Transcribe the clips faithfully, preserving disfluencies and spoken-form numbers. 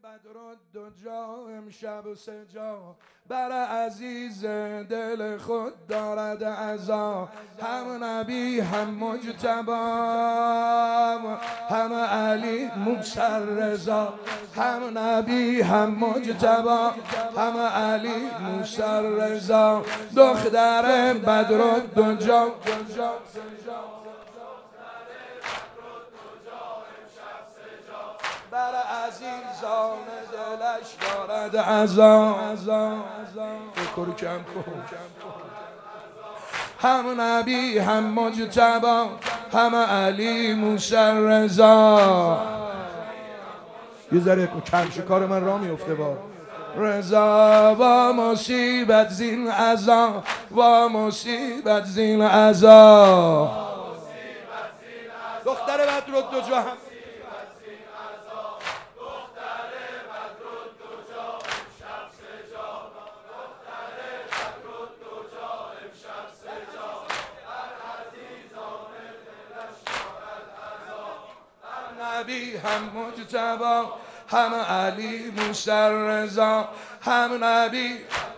بدرالدجا امشب و سجا بر عزیز دل خود دارد عزا. هم نبی هم مجتبی هم علی موسی رضا. هم نبی هم مجتبی هم علی موسی رضا. دختر بدرالدجا بر عزیزان دلش دارد عزا. بکر کم کن. هم نبی هم مجتبی هم علی موسی رضا. یه ذره کم شکار من را میفته با رضا. و مصیبت زین عزا و مصیبت زین عزا. دختر بدرالدجا هم نبی هم مجتبی هم علی موسی رضا. هم نبی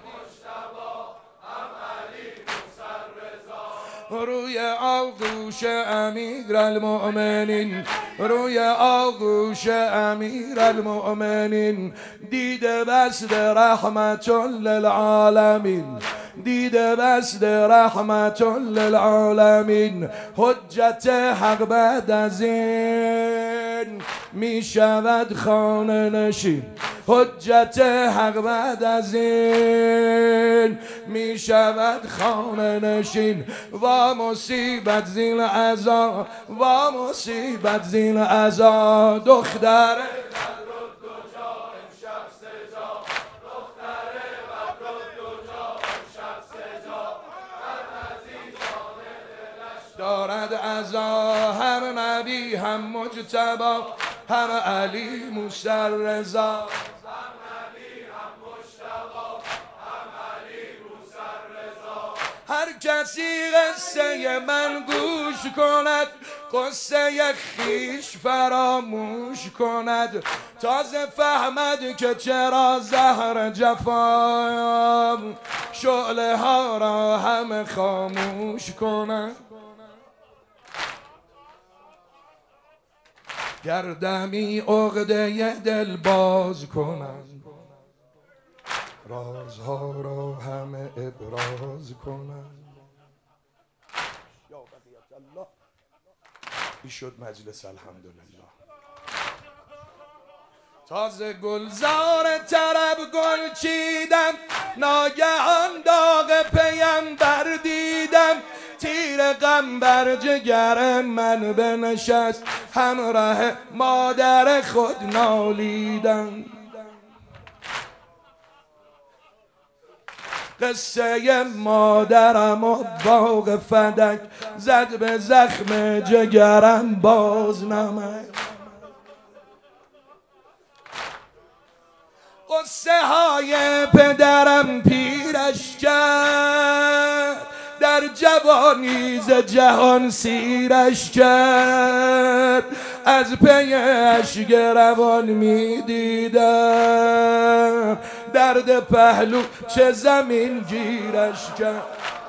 روی آغوش امیرالمؤمنین روی آغوش امیرالمؤمنین دیده بست رحمت للعالمین دیده بست رحمت للعالمین. حجت حق بعد از این می شود خانه نشین. حجت حق بعد از این می شود خانه نشین. و مصیبت زین عزا و مصیبت زین عزا. دختر دارد عزا. هم نبی هم مجتبی هم علی موسی رضا. هر کسی قصه من گوش کند قصه خیش فراموش کند. تازه فهمد که چرا زهر جفا شعله ها را همه خاموش کند. گردمی عقده دل باز کنند رازها را همه ابراز کنند. این شد مجلس الحمدلله. تازه گلزار طرب گل چیدم ناگهان داغ پیمبر دیدم. تیر غم بر جگر من بنشست همراه مادر خود نالیدم. قصه مادرم و باغ فدک زد به زخم جگرم باز نمک. قصه های پدرم پیرش کرد در جوانی ز جهان سیرش کرد. از پی اشک روان می دیدم درد پهلو چه زمین گیرش کرد.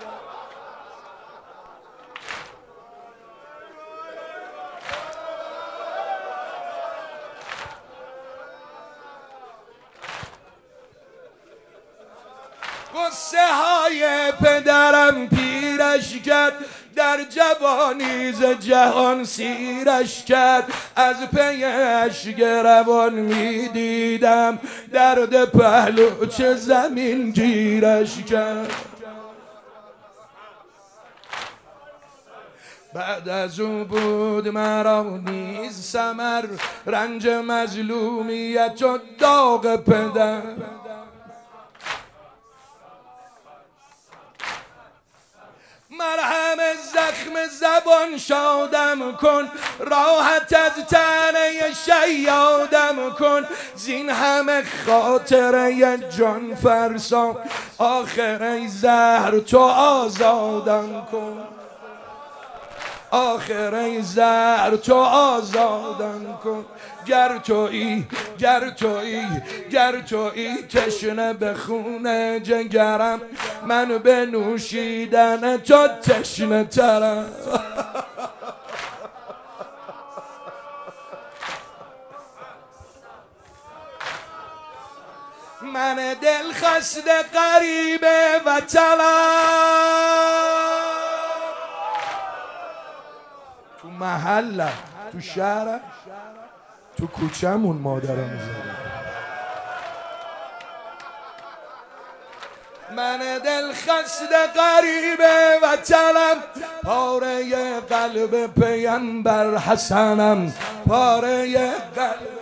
قصه های پدرم پیرش کرد در جوانی ز جهان سیرش کرد. از پی اشک روان می دیدم درد پهلو چه زمین گیرش کرد. بعد از او بود مرا نیز ثمر رنج مظلومیت و داغ پدر. مرهم زخم زبان شادم کن راحت از تنه شیادم کن. زین همه خاطره جان فرسا آخر ای زهر تو آزادم کن. آخر ای زر تو آزادم کن، گر تویی گر تویی گر تویی تشنه به خون جگرم، من به نوشیدن تو تشنه ترم. من دل خسته غریب وطنم، تو محلم تو شهرم تو کوچمون مادرم زدم. من دل خسته غریب وطنم، پاره قلب پیامبر حسنم، پاره قلب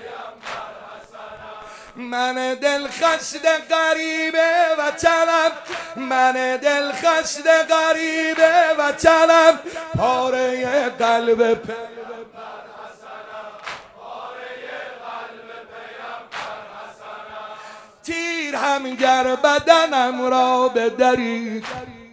من دل خسته غریب وطنم، من دل خسته غریب وطنم، پاره قلب پیامبر حسنم، پاره قلب پیامبر حسنم. تیر هم گر بدنم را بدرید،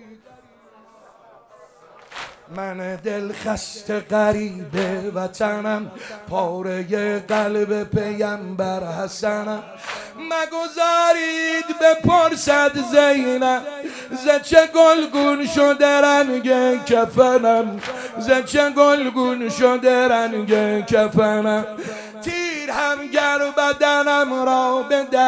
من دل خسته غریب وطنم، پاره قلب پیامبر حسنم. مگذارید بپرسد زینب ز چه گلگون شده رنگ کفنم، ز چه گلگون شده رنگ کفنم. تیر هم گر بدنم را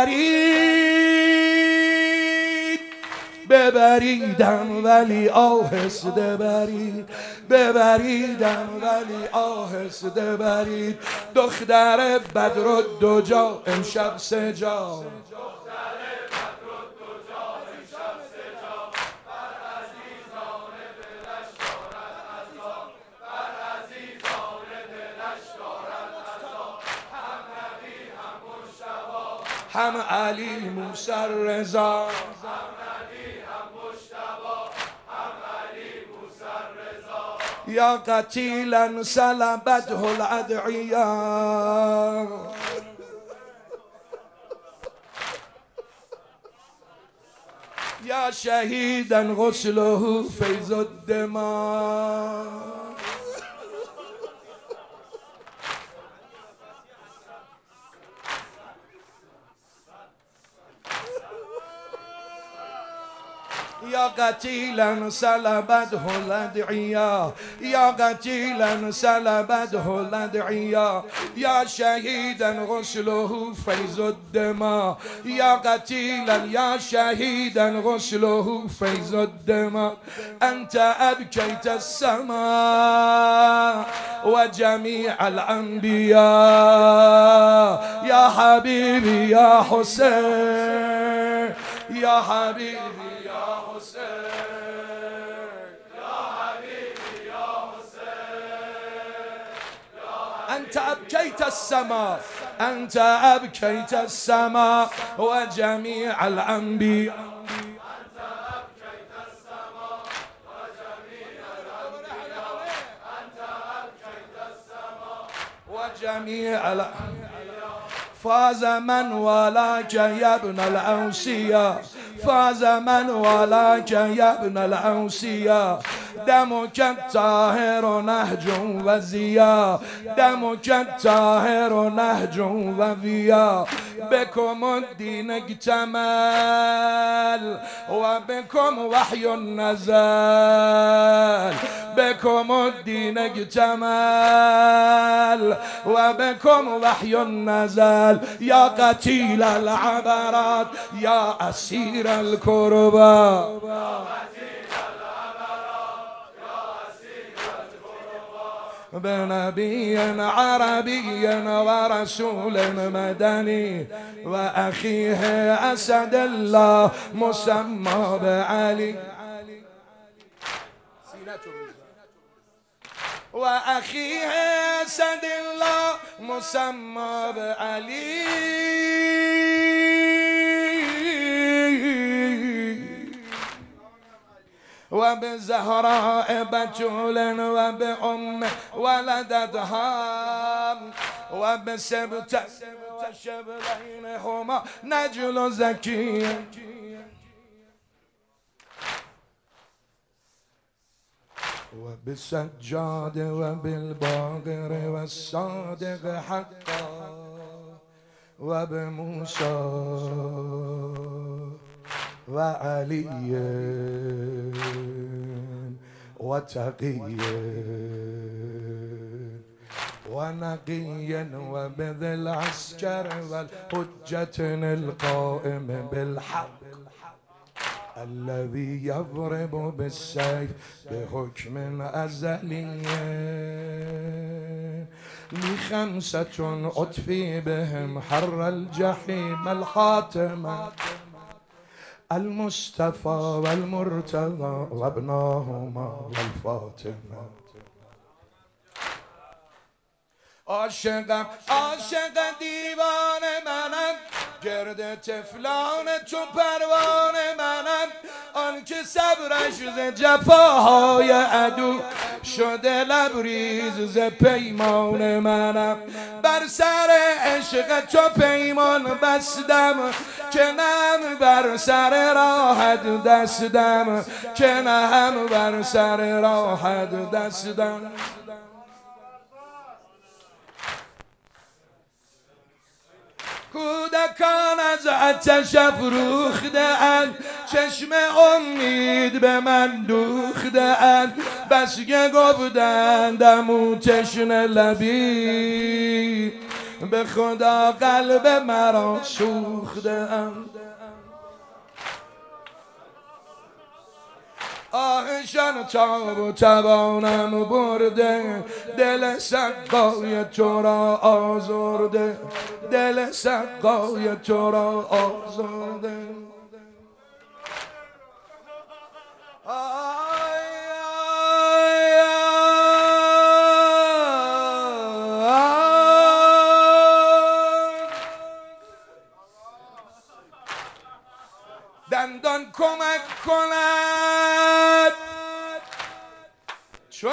بدرید، ببریدم ولی آهسته برید، ببریدم ولی آهسته برید. دختر بدرالدجا امشب سجا، هم علی موسی رضا، یا قتیلا سلبته الادعیاء، یا شهیدا غسله فیض الدماء. یا قتیلا سلبته الادعیاء، یا قتیلا سلبته الادعیاء، یا شهیدا غسله فیض الدماء، یا قتیلا یا شهیدا غسله فیض الدماء. انت ابکیت السماء و جمیع الانبیاء، یا حبیبی یا حسین، یا حبیبی أنت أبكيت السماء، أنت أبكيت السماء وجميع الأنبياء، أنت أبكيت السماء وجميع الأنبياء، أنت أبكيت السماء وجميع الأنبياء. فاز من ولاك يا ابن الأوصياء، فاز من ولاك يا ابن الأوصياء. دمك الطاهر نهج وزيا، دمك الطاهر نهج وضياء. بكم الدين اكتمل وبكم وحي نزل، بكم الدين اكتمل وبكم وحي نزل. يا قتيل العبرات يا أسير الكربا، بنبي عربي ورسول مدني وأخيه أسد الله مسمى بعلي، وأخيه أسد الله مسمى بعلي. وبزهراء بتول وبأم ولدتها، وبسبت شبلينهما نجل زكي. وبالسجاد وبالباقر والصادق حقا وبموسى وعلي وتقي ونقي وبذي العسكر والحجة القائم بالحق الذي يضرب بالسيف بحكم أزلي لخمسة أطفي بهم حر الجحيم الحاتمة المصطفى والمرتضى وابناهما والفاطمة. عاشقم عاشق دیوان منم، گرد تفلان تو پروان منم، آن که صبرش ز جفاهای عدو شده لبریز ز پیمان منم. بر سر عشق تو پیمان بستم که نم بر سر راحت دستم، که نه هم بر سر راحت دستم. کودکان از آتش افروخته اند، چشم امید به من دوخته اند، بس که گفتند او تشنه لبی به خدا قلب مرا سوخته اند. آهشان تاب و توانم برده، دل سقای تو را آزرده، دل سقای تو را آزرده. دندان کمک کند چو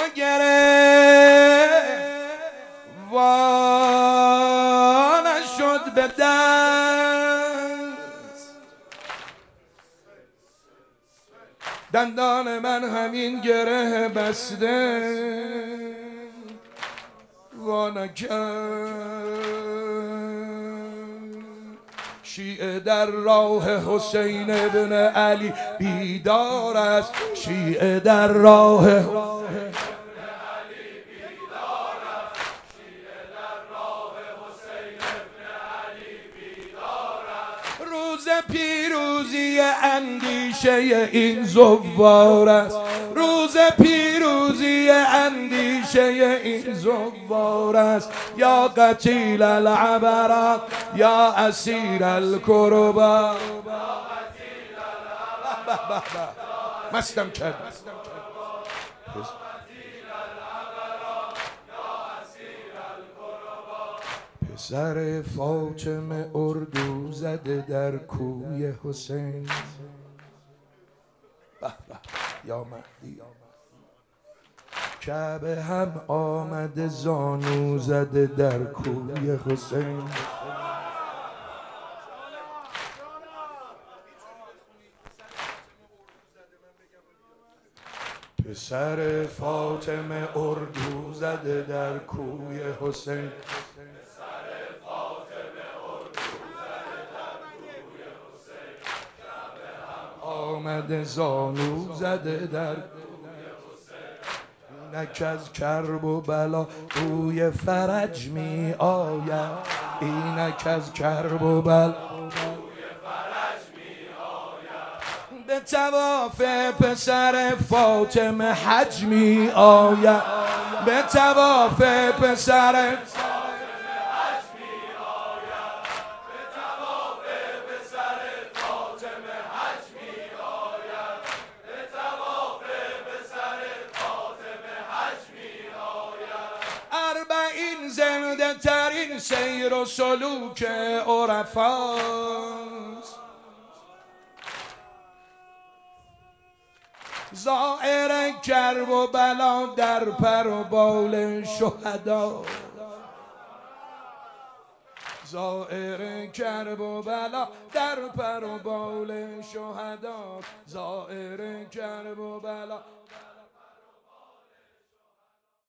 گریوان شد به دست، دندان من همین گره بسته وانکرد. شیعه در راه حسین ابن علی بیدار است، شیعه در راه حسین ابن علی بیدار است، شیعه در راه حسین ابن علی بیدار است. روز پیروزی اندیشه این زوار است، روز پیروزی اندیشه این زوار است. یا قتیل العبرات یا اسیر الکربا، مستم کرد. پسر فاطمه اردو زده در کوی حسین، به به یا مهدی. کعبه هم آمده زانو زده در کوی حسین. پسر فاطمه اردو زده در کوی حسین، آمده زانو زده در اینک از کرب و بلا روی فرج می آید، اینک از کرب و بلا به طواف پسر فاطمه حج می آید، به طواف پسر زنده ترین سیر و سلوک عرفاست. زائر کرب و بلا در پر و بال شهدا، زائر کرب و بلا در پر و بال شهدا، زائر کرب و بلا